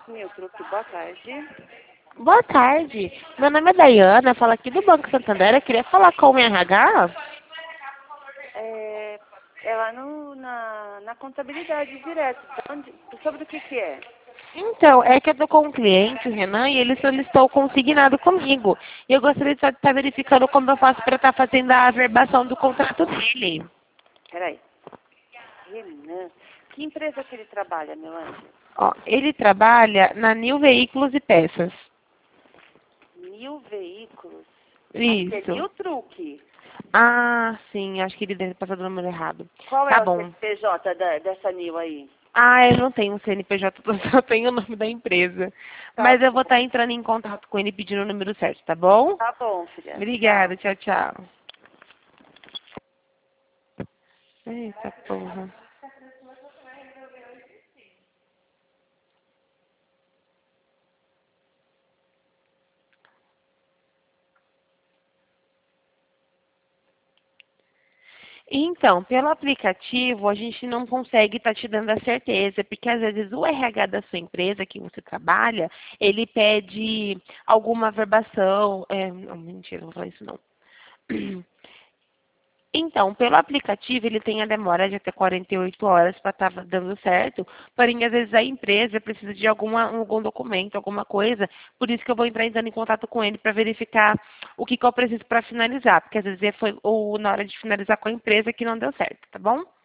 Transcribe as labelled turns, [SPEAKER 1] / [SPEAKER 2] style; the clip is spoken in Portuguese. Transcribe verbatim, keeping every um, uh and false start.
[SPEAKER 1] Meu truque, boa tarde.
[SPEAKER 2] Boa tarde. Meu nome é Dayana, falo aqui do Banco Santander. Eu queria falar com o R H.
[SPEAKER 1] É, é lá no, na, na contabilidade direto. De onde, sobre o que que é?
[SPEAKER 2] Então, é que eu tô com um cliente, o Renan, e ele solicitou o consignado comigo. E eu gostaria de estar verificando como eu faço para estar fazendo a averbação do contrato dele.
[SPEAKER 1] Peraí. Renan. Que empresa que ele trabalha, meu anjo?
[SPEAKER 2] Ó, ele trabalha na New Veículos e Peças.
[SPEAKER 1] Mil veículos. Acho que é
[SPEAKER 2] Isso.
[SPEAKER 1] mil truque.
[SPEAKER 2] Ah, sim, acho que ele deve ter passado o número errado.
[SPEAKER 1] Qual
[SPEAKER 2] Tá
[SPEAKER 1] é o
[SPEAKER 2] bom.
[SPEAKER 1] C P J da, dessa Nil aí?
[SPEAKER 2] Ah, eu não tenho o C N P J, eu só tenho o nome da empresa.
[SPEAKER 1] Tá
[SPEAKER 2] Mas eu vou
[SPEAKER 1] bom.
[SPEAKER 2] estar entrando em contato com ele pedindo o número certo, tá bom?
[SPEAKER 1] Tá bom, filha. Tchau.
[SPEAKER 2] Obrigada, tchau, tchau. Eita porra. Então, pelo aplicativo, a gente não consegue estar te dando a certeza, porque às vezes o R H da sua empresa que você trabalha, ele pede alguma verbação. É, não, mentira, não vou falar isso não. Então, pelo aplicativo, ele tem a demora de até quarenta e oito horas para estar dando certo, porém, às vezes a empresa precisa de alguma, algum documento, alguma coisa, por isso que eu vou entrar entrando em contato com ele para verificar o que, que eu preciso para finalizar, porque às vezes foi ou na hora de finalizar com a empresa que não deu certo, tá bom?